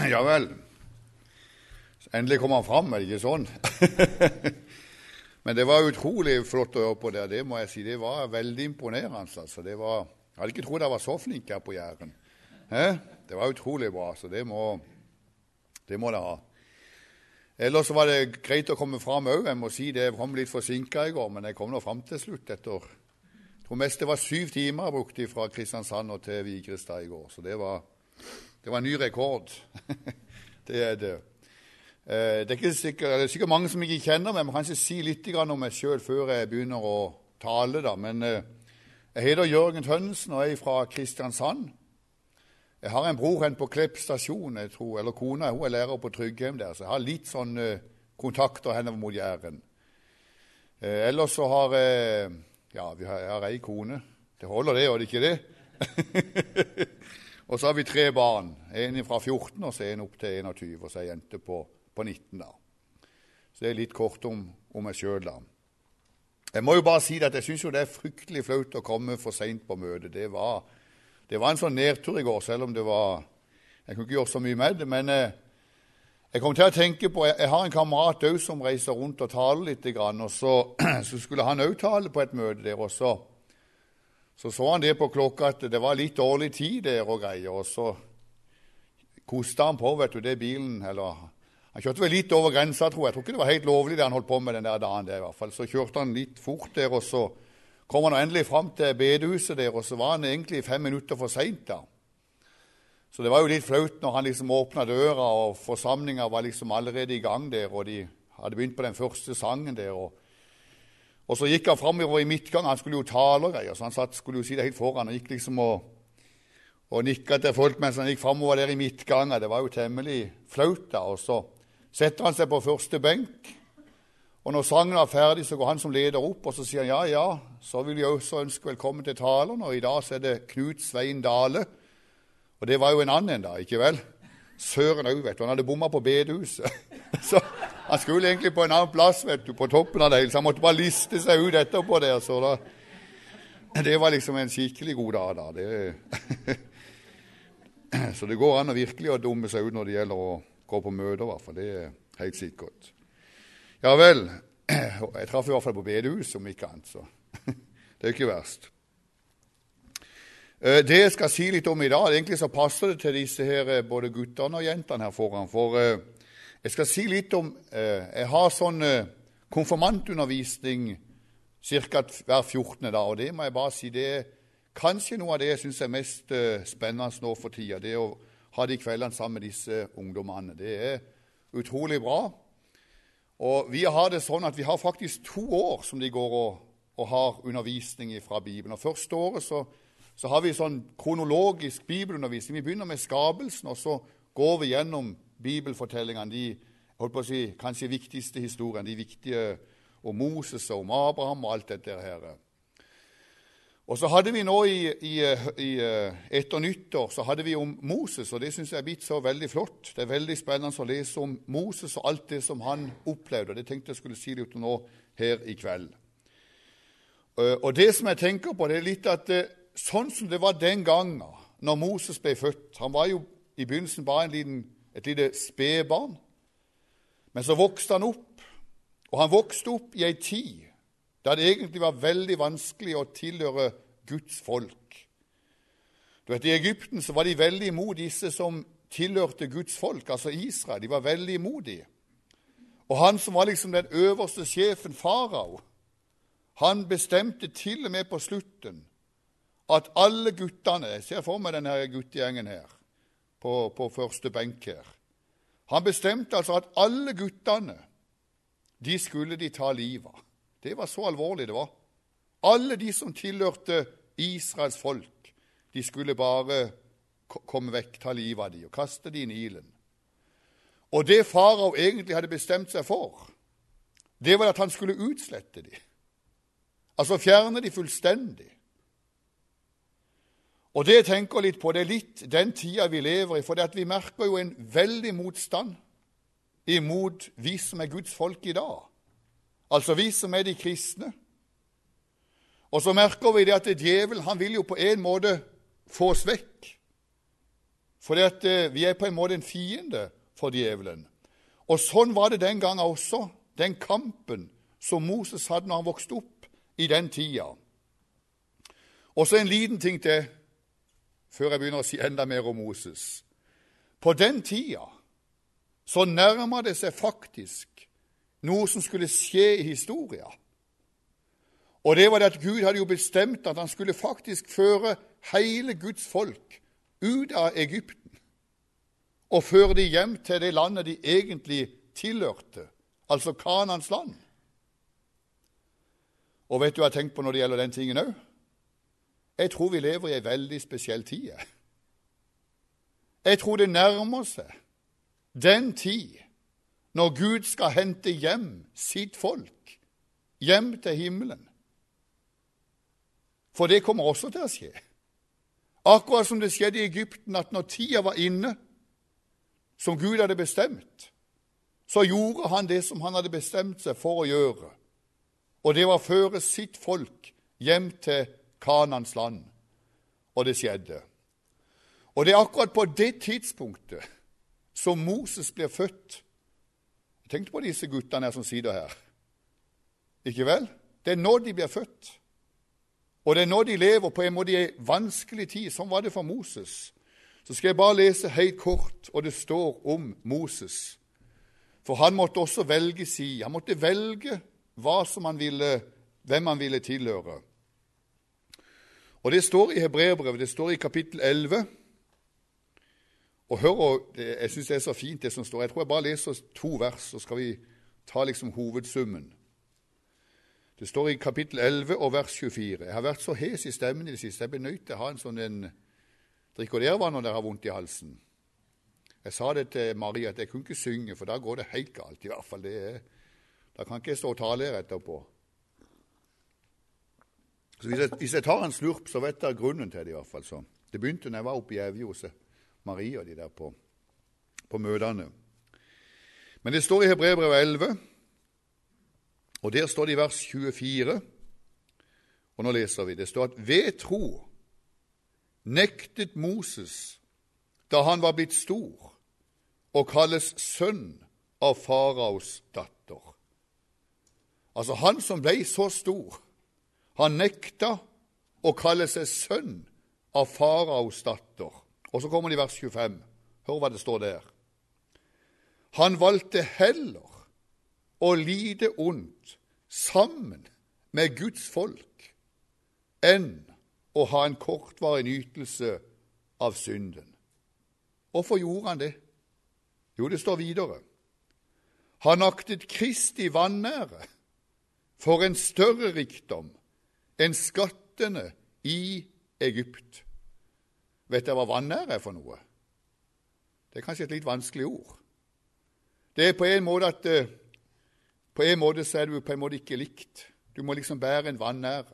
Ja vel. Endelig kom han fram, er det ikke sånn? Men det var utrolig flott å høre på det, det må jeg si. Det var veldig imponerende. Altså. Jeg hadde ikke trodd jeg var så flink her på Jæren. Det var utrolig bra, så det må det ha. Ellers var det greit å komme fram også. Jeg må si det, jeg kom litt forsinket i går, men jeg kom nå fram til slutt etter. Jeg tror mest det var 7 timer jeg brukte fra Kristiansand og til Vigrestad i går, så det var en ny rekord. Det er det. Det er sikkert mange som ikke kjenner meg, men kanskje si litt om meg selv før jeg begynner å tale. Da. Men jeg heter Jørgen Tønnesen og er fra Kristiansand. Jeg har en bror hen på Klepp stasjon, jeg tror, eller kona, hun er lærer på Tryggheim der, så jeg har litt sånn kontakter henne mot Jæren. Ellers så har jeg har ei kone. Det holder det, og det ikke det? Og så har vi 3 barn, en fra 14 og så en opp til 21, og så en jente på 19 da. Så det er litt kort om meg selv da. Jeg må jo bare si at jeg synes jo det er fryktelig flaut å komme for sent på møtet. Det var en sånn nedtur i går, selv om jeg kunne ikke gjøre så mye med det, men jeg kom til å tenke på, jeg har en kamerat også som reiser rundt og taler litt, og så skulle han også tale på et møte der, og så han det på klokka at det var litt dårlig tid der og greier, og så kostet han på, vet du, det bilen, eller han kjørte vel litt over grensa, tror jeg. Jeg tror ikke det var helt lovlig det han holdt på med den der dagen der i hvert fall. Så kjørte han litt fort der, og så kom han endelig frem til bedehuset der, og så var han egentlig 5 minutter for sent da. Så det var jo litt flaut når han liksom åpnet døra, og forsamlingen var liksom allerede i gang der, og de hadde begynt på den første sangen der, og så gikk han frem i midtgang, han skulle jo tale og greier, så han skulle jo si det helt foran, og gikk liksom og nikket til folk mens han gikk fremover der i midtgangen. Det var jo temmelig flaut da, og så setter han seg på første benk, og når sangen var ferdig, så går han som leder opp, og så sier han, ja, så vil jeg også ønske velkommen til taleren, og i dag så er det Knut Svein Dale, og det var jo en annen da, ikke vel? Søren også, vet du, han hadde bommet på bedehuset, så han skulle egentlig på en annen plass, vet du, på toppen av det hele, så han måtte bare liste seg ut etterpå der, så da, det var liksom en skikkelig god dag da, så det går an å virkelig å dumme seg ut når det gjelder å gå på møter, for det er helt sikkert. Ja vel, jeg traff i hvert fall på bedehus, om ikke annet, så det er ikke verst. Det jeg skal si litt om i dag, egentlig så passer det til disse her, både guttene og jentene her foran, for jeg skal si litt om, jeg har sånn konfirmantundervisning cirka hver 14. dag, og det må jeg bare si, det er kanskje noe av det jeg synes er mest spennende nå for tida, det å ha de kveldene sammen med disse ungdommene. Det er utrolig bra. Og vi har det sånn at vi har faktisk 2 år som de går og har undervisning fra Bibelen. Og første året så har vi sånn kronologisk bibelundervisning. Vi begynner med skapelsen, og så går vi gjennom bibelfortellingene, de, holdt på å si, kanskje viktigste historiene, de viktige om Moses og om Abraham og alt dette her. Og så hadde vi nå etter nyttår, så hadde vi om Moses, og det synes jeg er blitt så veldig flott. Det er veldig spennende å lese om Moses og alt det som han opplevde, og det tenkte jeg skulle si litt nå her i kveld. Og det som jeg tenker på, det er litt at sånn som det var den gangen, når Moses ble født, han var jo i begynnelsen bare et lite spedbarn, men så vokste han opp, og han vokste opp i en tid da det egentlig var veldig vanskelig å tilhøre Guds folk. Du vet, i Egypten så var de veldig imot disse som tilhørte Guds folk, altså Israel. De var veldig imot dem. Og han som var liksom den øverste sjefen, farao, han bestemte til og med på slutten at alle guttene, jeg ser for meg denne guttegjengen her, på første benk her, han bestemte altså at alle guttene, de skulle de ta livet av. Det var så alvorlig det var. Alle de som tilhørte Israels folk, de skulle bare komme vekk, ta livet av de og kaste de i Nilen. Og det farao egentlig hadde bestemt seg for, det var at han skulle utslette de. Altså fjerne de fullstendig. Og det jeg tenker litt på, det er litt den tida vi lever i, for det at vi merker jo en veldig motstand imot vi som er Guds folk i dag. Altså vi som er de kristne. Og så merker vi det at djevelen, han vil jo på en måte få oss vekk fordi at vi er på en måte en fiende for djevelen. Og sånn var det den gangen også, den kampen som Moses hadde når han vokste opp i den tida. Og så en liten ting til, før jeg begynner å si enda mer om Moses. På den tida så nærmer det seg faktisk noe som skulle skje i historia. Og det var det at Gud hadde jo bestemt at han skulle faktisk føre hele Guds folk ut av Egypten og føre de hjem til det landet de egentlig tilhørte, altså Kanans land. Og vet du hva jeg har tenkt på når det gjelder den tingen også? Jeg tror vi lever i en veldig spesiell tid. Jeg tror det nærmer seg den tid når Gud skal hente hjem sitt folk, hjem til himmelen. For det kommer også til å skje. Akkurat som det skjedde i Egypten, at når tida var inne, som Gud hadde bestemt, så gjorde han det som han hadde bestemt seg for å gjøre. Og det var å føre sitt folk hjem til Kanans land. Og det skjedde. Og det er akkurat på det tidspunktet som Moses blir født. Tenk på disse guttene her som sitter her. Ikke vel? Det er når de blir født. Og det er når de lever på en måte i en vanskelig tid. Sånn var det for Moses. Så skal jeg bare lese helt kort, og det står om Moses. For han måtte også velge side. Han måtte velge hvem han ville tilhøre. Og det står i Hebreerbrevet, det står i kapittel 11. Og hør, jeg synes det er så fint det som står. Jeg tror jeg bare leser 2 vers, så skal vi ta liksom hovedsummen. Det står i kapittel 11 og vers 24. Jeg har vært så hes i stemmen i det siste. Jeg blir nødt til å ha en sånn drikker dere vann når dere har vondt i halsen. Jeg sa det til Maria at jeg kunne ikke synge, for da går det helt galt. I hvert fall da kan ikke jeg stå og tale her etterpå. Så hvis jeg tar en slurp, så vet jeg grunnen til det i hvert fall. Så. Det begynte når jeg var oppe i Evje hos Maria, de der på møtene. Men det står i Hebreerbrevet 11, og der står det i vers 24, og nå leser vi. Det står at ved tro nektet Moses, da han var blitt stor, og kalles sønn av faraos datter. Altså han som ble så stor, han nekta å kalle seg sønn av faraos datter. Og så kommer det i vers 25. Hør hva det står der. Han valgte heller å lide ondt sammen med Guds folk enn å ha en kortvarig nytelse av synden. Hvorfor gjorde han det? Jo, det står videre. Han aktet Kristi vanære for en større rikdom enn skattene i Egypt. Vet dere hva vanære er for noe? Det er kanskje et litt vanskelig ord. Det er på en måte at på en måte så er du på en måte ikke likt. Du må liksom bære en vanære.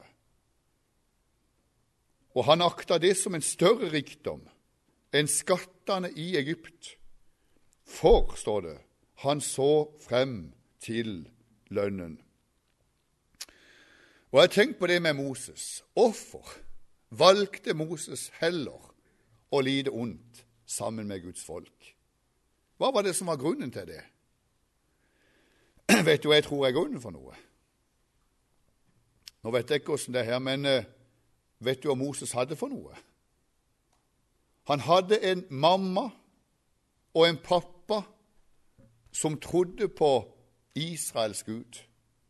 Og han akta det som en større rikdom enn skattene i Egypt. For, står det, han så frem til lønnen. Og jeg har tenkt på det med Moses. Hvorfor valgte Moses heller å lide ondt sammen med Guds folk? Hva var det som var grunnen til det? Vet du hva jeg tror er grunnen for noe? Nå vet jeg ikke hvordan det er her, men vet du hva Moses hadde for noe? Han hadde en mamma og en pappa som trodde på Israels Gud.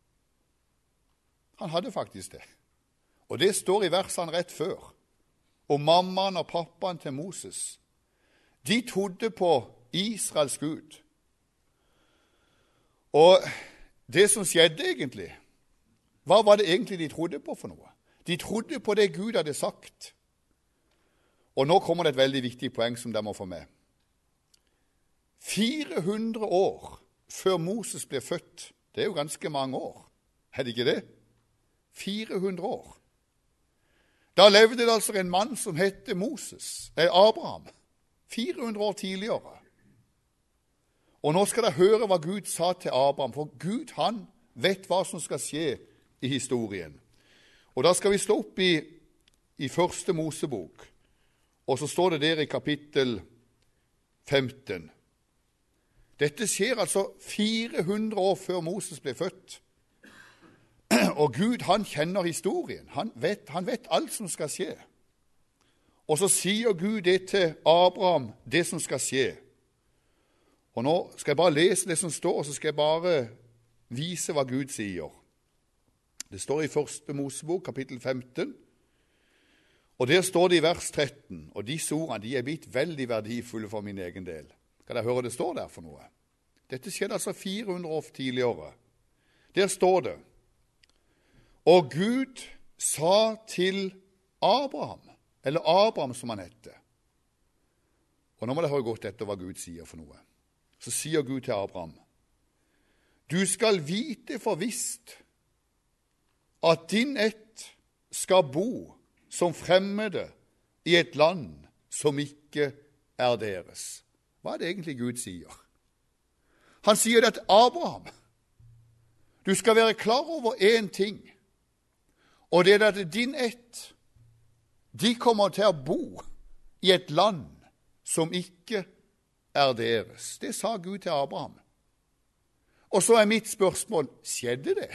Han hadde faktisk det. Og det står i versene rett før. Og mammaen og pappaen til Moses, de trodde på Israels Gud. Og det som skjedde egentlig, hva var det egentlig de trodde på for noe? De trodde på det Gud hadde sagt. Og nå kommer det et veldig viktig poeng som dere må få med. 400 år før Moses ble født, det er jo ganske mange år, er det ikke det? 400 år. Da levde det altså en mann som hette Abraham, 400 år tidligere. Og nå skal dere høre hva Gud sa til Abraham, for Gud han vet hva som skal skje i historien. Og da skal vi stå opp i første Mosebok, og så står det der i kapittel 15. Dette skjer altså 400 år før Moses ble født. Og Gud, han kjenner historien. Han vet alt som skal skje. Og så sier Gud det til Abraham, det som skal skje. Og nå skal jeg bare lese det som står, og så skal jeg bare vise hva Gud sier. Det står i 1. Mosebok, kapittel 15, og der står det i vers 13, og disse ordene de er blitt veldig verdifulle for min egen del. Kan dere høre det står der for noe? Dette skjedde altså 400 år tidligere. Der står det, og Gud sa til Abraham, eller Abraham som han heter. Og nå må dere høre godt etter hva Gud sier for noe. Så sier Gud til Abraham, du skal vite for visst at din ett skal bo som fremmede i et land som ikke er deres. Hva er det egentlig Gud sier? Han sier det til Abraham. Du skal være klar over en ting, og det er at din ett, de kommer til å bo i et land som ikke er deres. Det sa Gud til Abraham. Og så er mitt spørsmål, skjedde det?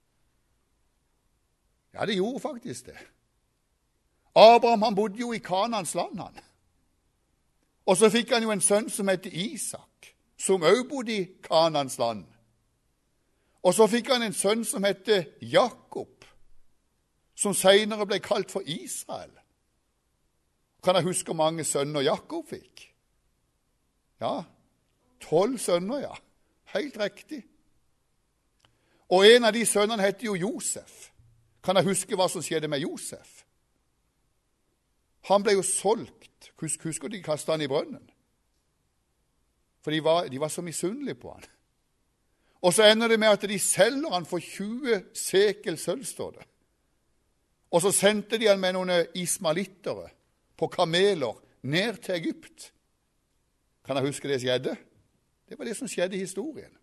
Ja, det gjorde faktisk det. Abraham, han bodde jo i Kanans land, han. Og så fikk han jo en sønn som heter Isak, som også bodde i Kanans land. Og så fikk han en sønn som heter Jakob, som senere ble kalt for Israel. Kan jeg huske hvor mange sønner Jakob fikk? Ja, 12 sønner, ja. Helt riktig. Og en av de sønnene heter jo Josef. Kan jeg huske hva som skjedde med Josef? Han ble jo solgt. Husker de kastet han i brønnen? For de var så misunnelige på han. Og så ender det med at de selger han for 20 sekel sølv, står det. Og så sendte de han med noen ismaelittere på kameler ned til Egypt. Kan jeg huske det skjedde? Det var det som skjedde i historien.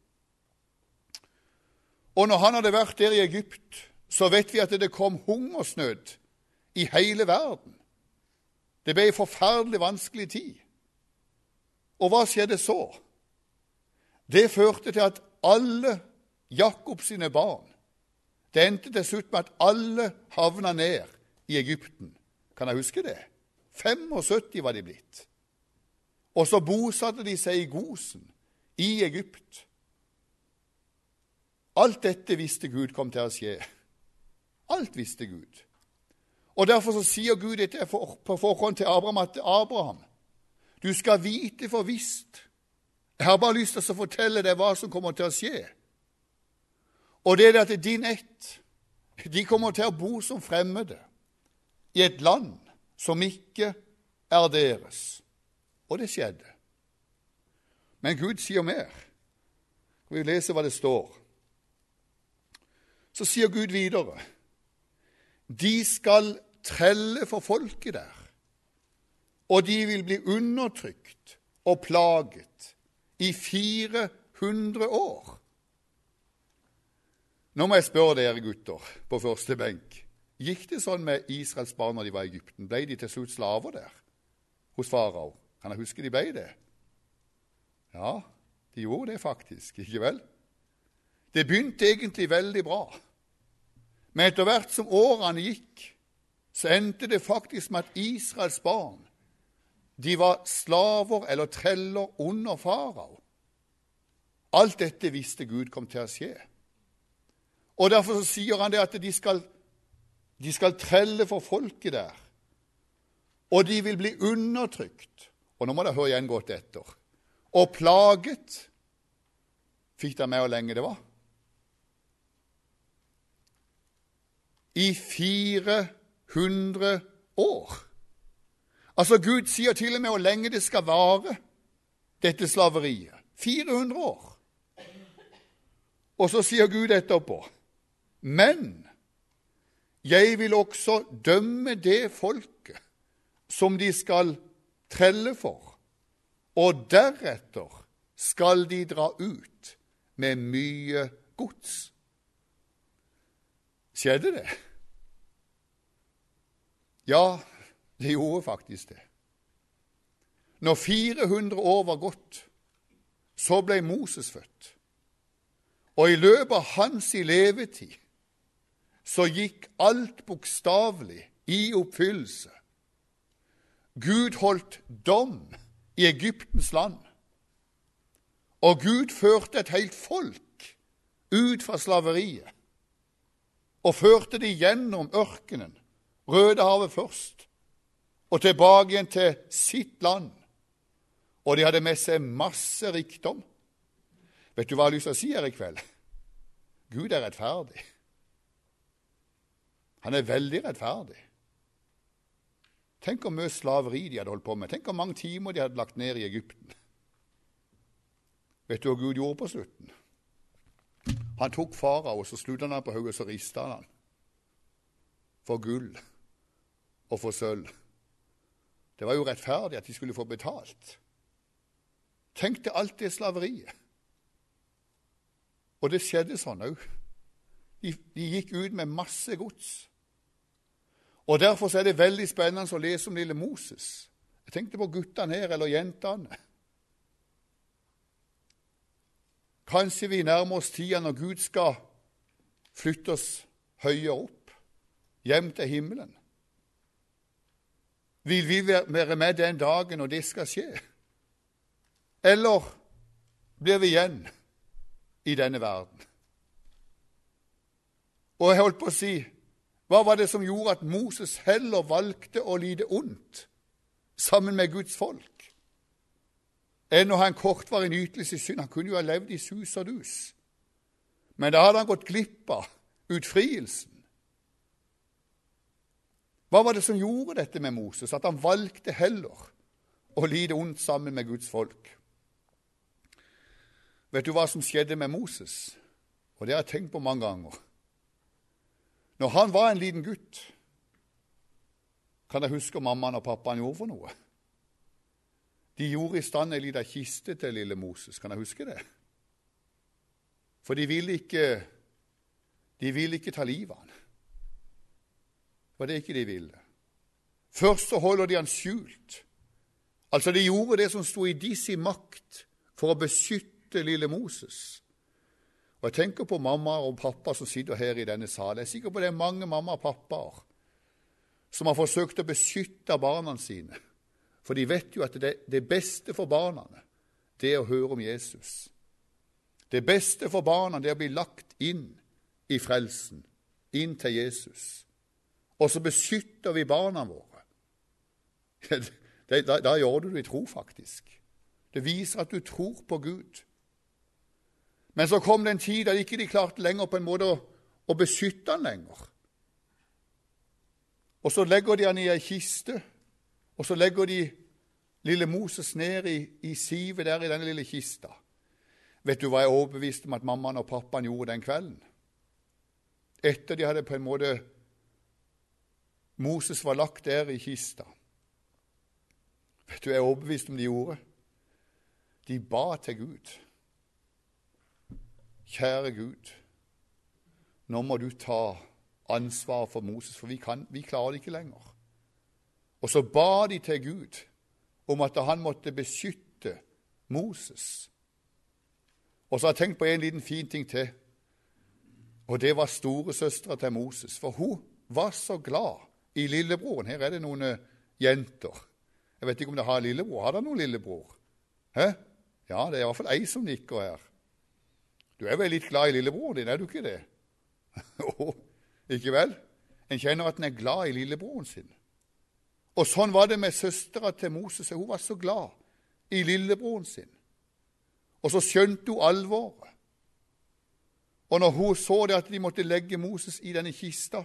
Og når han hadde vært der i Egypt, så vet vi at det kom hungersnød i hele verden. Det ble en forferdelig vanskelig tid. Og hva skjedde så? Det førte til at alle Jakobs sine barn, det endte til slutt med at alle havna ned i Egypten. Kan jeg huske det? 75 var de blitt. Og så bosatte de seg i Gosen, i Egypt. Alt dette visste Gud kom til å skje. Alt visste Gud. Og derfor så sier Gud dette på forhånd til Abraham at Abraham, du skal vite for visst. Jeg har bare lyst til å fortelle deg hva som kommer til å skje. Og det er at din ett, de kommer til å bo som fremmede i et land som ikke er deres. Og det skjedde. Men Gud sier mer. Vi leser hva det står. Så sier Gud videre, de skal trelle for folket der, og de vil bli undertrykt og plaget i 400 år. Nå må jeg spørre dere gutter på første benk. Gikk det sånn med Israels barn når de var i Egypten? Ble de til slutt slaver der hos farao? Kan jeg huske de ble det? Ja, de gjorde det faktisk, ikke vel? Det begynte egentlig veldig bra. Men etter hvert som årene gikk, så endte det faktisk med at Israels barn, de var slaver eller treller under farao. Alt dette visste Gud kom til å skje. Og derfor så sier han det at de skal trelle for folket der, og de vil bli undertrykt. Og nå må dere høre igjen godt etter. Og plaget, fikk dere med hvor lenge det var? I 400 år. Altså Gud sier til og med hvor lenge det skal vare, dette slaveriet. 400 år. Og så sier Gud etterpå, men jeg vil også dømme det folket som de skal trelle for, og deretter skal de dra ut med mye gods. Skjedde det? Ja, det gjorde faktisk det. når 400 år var gått, så ble Moses født. Og i løpet av hans levetid, så gikk alt bokstavelig i oppfyllelse. Gud holdt dom i Egyptens land, og Gud førte et helt folk ut fra slaveriet, og førte de gjennom ørkenen, Rødehavet først, og tilbake igjen til sitt land. Og de hadde med seg masse rikdom. Vet du hva jeg har lyst til å si her i kveld? Gud er rettferdig. Han er veldig rettferdig. Tenk hvor mye slaveri de hadde holdt på med. Tenk hvor mange timer de hadde lagt ned i Egypten. Vet du hva Gud gjorde på slutten? Han tok farao, og så sluttet han på hodet, og så ristet han for gull og for sølv. Det var jo rettferdig at de skulle få betalt. Tenk til alt det slaveriet. Og det skjedde sånn også. De gikk ut med masse gods. Og derfor er det veldig spennende å lese om lille Moses. Jeg tenkte på guttene her, eller jentene. Kanskje vi nærmer oss tiden når Gud skal flytte oss høyere opp, hjem til himmelen. Vil vi være med den dagen når det skal skje? Eller blir vi igjen i denne verden? Og jeg holdt på å si, hva var det som gjorde at Moses heller valgte å lide ondt sammen med Guds folk, enn å ha en kortvarig nytelse i synd? Han kunne jo ha levd i sus og dus, men da hadde han gått glipp av utfrielsen. Hva var det som gjorde dette med Moses, at han valgte heller å lide ondt sammen med Guds folk? Vet du hva som skjedde med Moses? Og det har jeg tenkt på mange ganger. Når han var en liten gutt, kan jeg huske mammaen og pappaen gjorde for noe. De gjorde i stand en liten kiste til lille Moses, kan jeg huske det? For de ville ikke ta livet av han. Det var det ikke de ville. Først så holder de han skjult. Altså de gjorde det som stod i deres makt for å beskytte lille Moses. Og jeg tenker på mamma og pappa som sitter her i denne salen. Jeg er sikker på det er mange mamma og pappaer som har forsøkt å beskytte barna sine. For de vet jo at det beste for barna, det er å høre om Jesus. Det beste for barna, det er å bli lagt inn i frelsen, inn til Jesus. Og så beskytter vi barna våre. Da gjør du det i tro, faktisk. Det viser at du tror på Gud. Men så kom det en tid da ikke de klarte lenger på en måte å beskytte han lenger. Og så legger de han i en kiste, og så legger de lille Moses ned i sivet der i denne lille kista. Vet du hva jeg er overbevist om at mammaen og pappaen gjorde den kvelden? Etter de hadde på en måte Moses var lagt der i kista. Vet du, jeg er overbevist om de gjorde. De ba til Gud. Kjære Gud, nå må du ta ansvar for Moses, for vi klarer det ikke lenger. Og så ba de til Gud om at han måtte beskytte Moses. Og så har jeg tenkt på en liten fin ting til, og det var storesøstre til Moses, for hun var så glad i lillebroren. Her er det noen jenter. Jeg vet ikke om det har lillebror. Har det noen lillebror? Hæ? Ja, det er i hvert fall ei som nikker her. Du er vel litt glad i lillebroren din, er du ikke det? Ikke vel? En kjenner at en er glad i lillebroren sin. Og sånn var det med søstera til Moses. Hun var så glad i lillebroren sin. Og så skjønte hun alvoret. Og når hun så det at de måtte legge Moses i denne kista,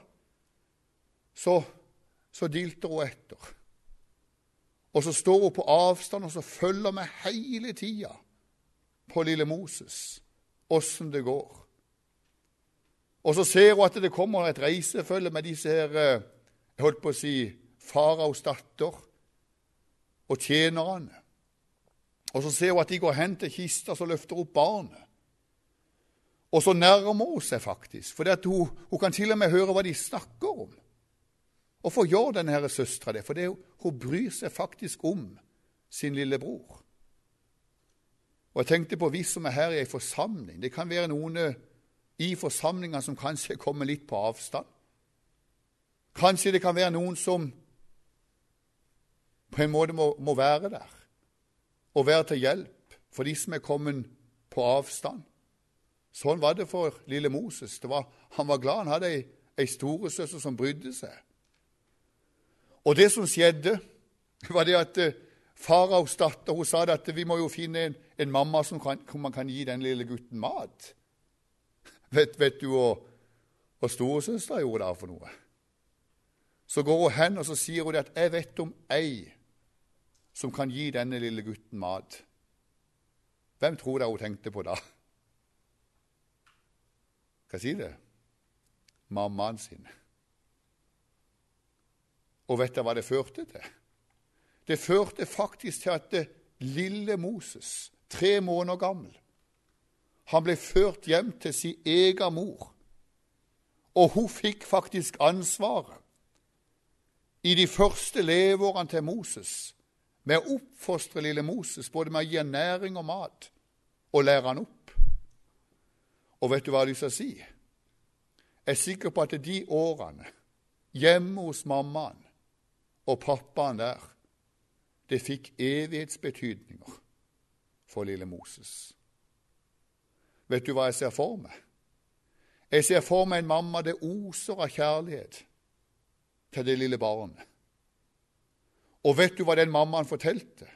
så dilter hun etter. Og så står hun på avstand og så følger med hele tida på lille Moses, hvordan det går. Og så ser hun at det kommer et reisefølge med disse her, jeg holdt på å si, faraos datter og tjenerne. Og så ser hun at de går hen til kista, så løfter opp barnet. Og så nærmer hun seg faktisk, for hun kan til og med høre hva de snakker om. Hvorfor gjør denne søstera det? For hun bryr seg faktisk om sin lille bror. Og jeg tenkte på vi som er her i en forsamling. Det kan være noen i forsamlingen som kanskje kommer litt på avstand. Kanskje det kan være noen som på en måte må være der og være til hjelp for de som er kommet på avstand. Sånn var det for lille Moses. Han var glad han hadde en storesøster som brydde seg. Og det som skjedde, var det at Faraos datter, hun sa det at vi må jo finne en mamma som man kan gi den lille gutten mat. Vet du hva storesøster gjorde der for noe? Så går hun hen og så sier hun at jeg vet om ei som kan gi denne lille gutten mat. Hvem tror dere hun tenkte på da? Hva sier det? Mammaen sin. Og vet dere hva det førte til? Det førte faktisk til at lille Moses, 3 måneder gammel, han ble ført hjem til sin egen mor. Og hun fikk faktisk ansvaret i de første leveårene til Moses med å oppfostre lille Moses, både med å gi næring og mat, og lære han opp. Og vet du hva jeg har lyst til å si? Jeg er sikker på at de årene hjemme hos mammaen og pappaen der, det fikk evighetsbetydninger for lille Moses. Vet du hva jeg ser for meg? Jeg ser for meg en mamma det oser av kjærlighet til det lille barnet. Og vet du hva den mammaen fortalte?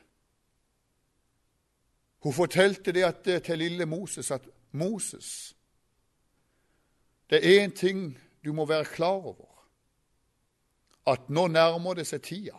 Hun fortalte det til lille Moses at Moses, det er en ting du må være klar over, at nå nærmer det seg tida.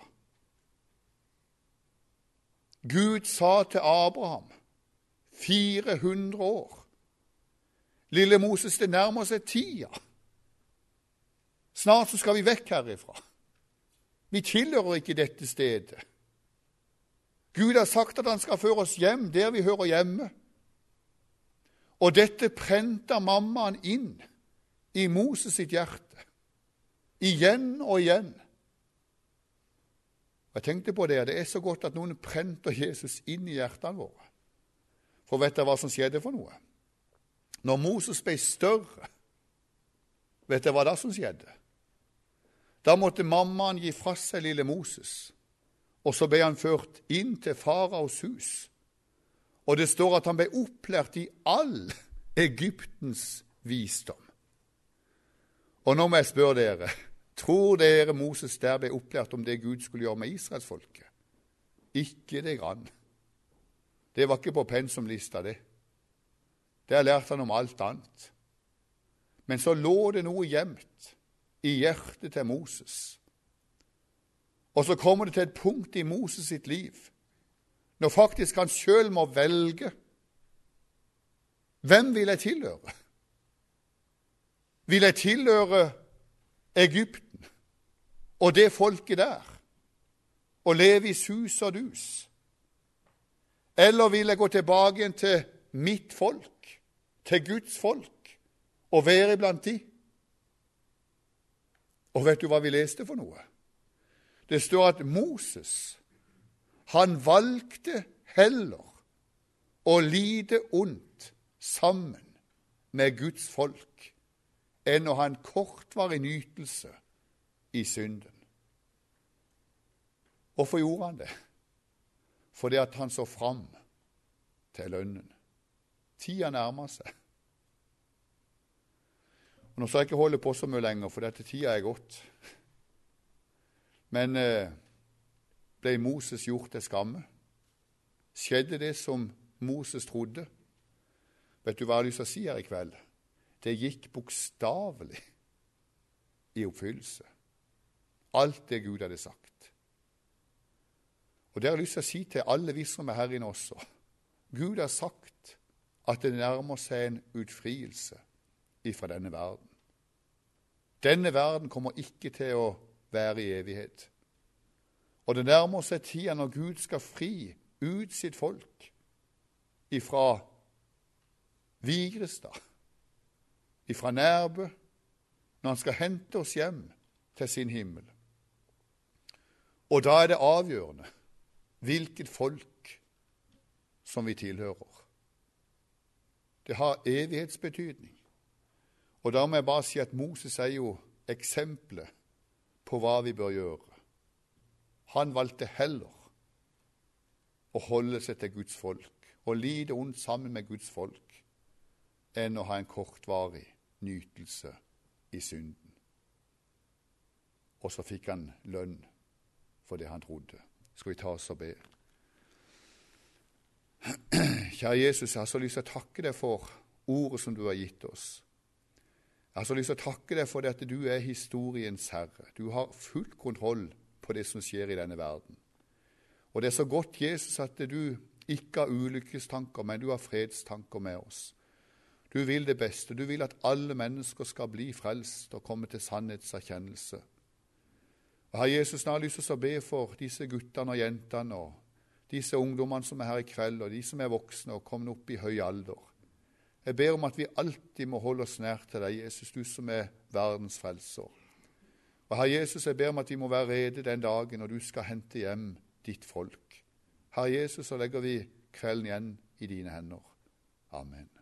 Gud sa til Abraham 400 år. Lille Moses, det nærmer seg tida. Snart så skal vi vekk herifra. Vi tilhører ikke dette stedet. Gud har sagt at han skal føre oss hjem der vi hører hjemme. Og dette prenter mammaen inn i Moses sitt hjerte. Igjen og igjen. Jeg tenkte på det er så godt at noen prenter Jesus inn i hjertene våre. For vet dere hva som skjedde for noe? Når Moses ble større, vet dere hva da som skjedde? Da måtte mammaen gi fra seg lille Moses, og så ble han ført inn til Faraos hus. Og det står at han ble opplært i all Egyptens visdom. Og nå må jeg spørre dere, tror dere Moses der ble opplært om det Gud skulle gjøre med Israelsfolket? Ikke det grann. Det var ikke på pensumlista det. Der lærte han om alt annet. Men så lå det noe gjemt i hjertet til Moses. Og så kommer det til et punkt i Moses sitt liv, når faktisk han selv må velge. Hvem vil jeg tilhøre? Vil jeg tilhøre Egypten og det folket der, og leve i sus og dus? Eller vil jeg gå tilbake igjen til mitt folk, til Guds folk, og være blant de? Og vet du hva vi leste for noe? Det står at Moses, han valgte heller å lide ondt sammen med Guds folk, enn å ha en kortvarig nytelse i synden. Hvorfor gjorde han det? Fordi at han så fram til lønnen. Tida nærmer seg. Og nå skal jeg ikke holde på så mye lenger, for dette tida er gått. Men ble Moses gjort til skamme? Skjedde det som Moses trodde? Vet du hva jeg har lyst til å si her i kveld? Det gikk bokstavelig i oppfyllelse. Alt det Gud hadde sagt. Og det har jeg lyst til å si til alle vi som er her inne også. Gud har sagt at det nærmer seg en utfrielse ifra denne verden. Denne verden kommer ikke til å være i evighet. Og det nærmer seg tida når Gud skal fri ut sitt folk ifra Vigrestad, ifra Nærbø, når han skal hente oss hjem til sin himmel. Og da er det avgjørende hvilket folk som vi tilhører. Det har evighetsbetydning. Og da må jeg bare si at Moses er jo eksemplet på hva vi bør gjøre. Han valgte heller å holde seg til Guds folk og lide ondt sammen med Guds folk enn å ha en kortvarig nytelse i synden. Og så fikk han lønn for det han trodde. Skal vi ta oss og be? Kjære Jesus, jeg har så lyst til å takke deg for ordet som du har gitt oss. Jeg har så lyst til å takke deg for det at du er historiens herre. Du har full kontroll på det som skjer i denne verden. Og det er så godt, Jesus, at du ikke har ulykkestanker, men du har fredstanker med oss. Du vil det beste. Du vil at alle mennesker skal bli frelst og komme til sannhetserkjennelse. Og Herre Jesus, nå har jeg lyst til å be for disse guttene og jentene og disse ungdommene som er her i kveld, og de som er voksne og kommet opp i høy alder. Jeg ber om at vi alltid må holde oss nær til deg, Jesus, du som er verdens frelser. Og Herre Jesus, jeg ber om at vi må være rede den dagen når du skal hente hjem ditt folk. Herre Jesus, så legger vi kvelden igjen i dine hender. Amen.